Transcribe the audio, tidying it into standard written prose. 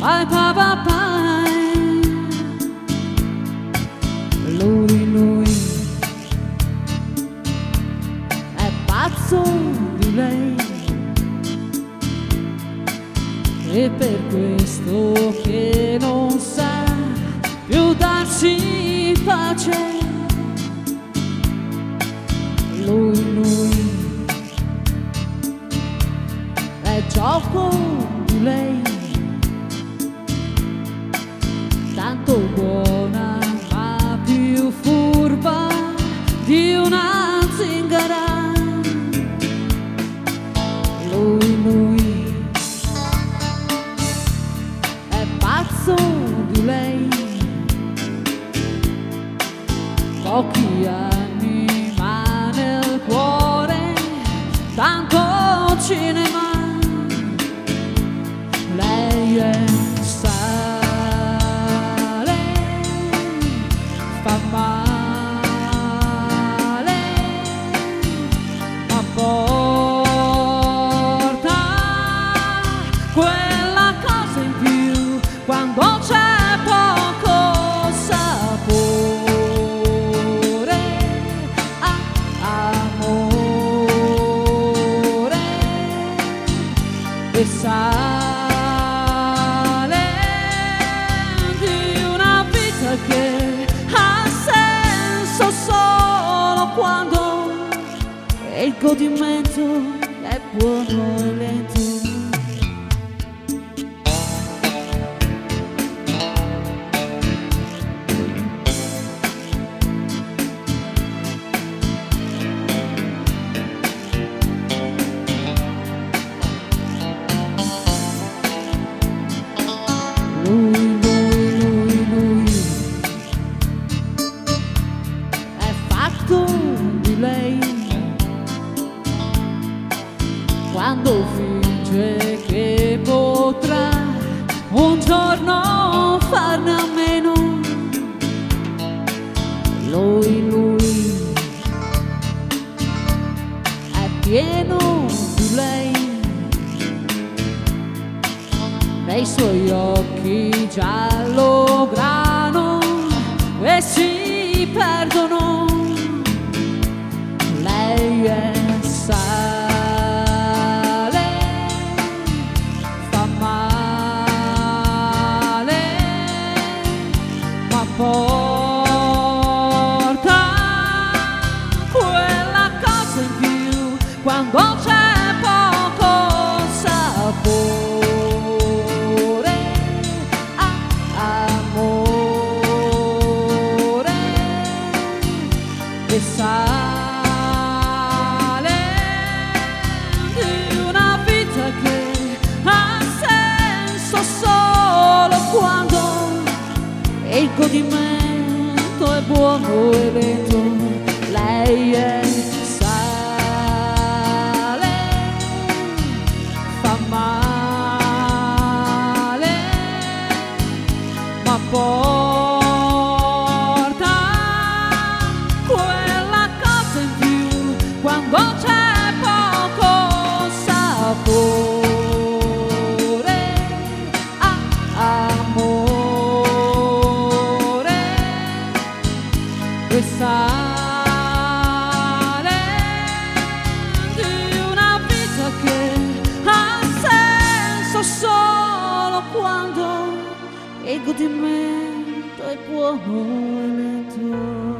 Ai papapai, lui è pazzo di lei, e per questo che non sa più darsi pace. Lui è gioco di lei, tanto buona ma più furba di una zingara. Lui è pazzo di lei, pochi anni ma nel cuore tanto cinema. Lei è sale, fa male, ma porta quella cosa in più quando c'è poco sapore. Amore e che ha senso solo quando il godimento è buono e lento. Lui di lei, quando finge che potrà un giorno farne a meno. Lui è pieno di lei, nei suoi occhi giallo grano e si perdono. Lei è sale, fa male, ma porta quella cosa in più quando c'è poco sapore. Amore e sale e il godimento è buono e lento. Lei è sale, fa male, ma porta quella cosa in più quando c'è poco sapore. E sale di una vita che ha senso solo quando il godimento è buono e lento.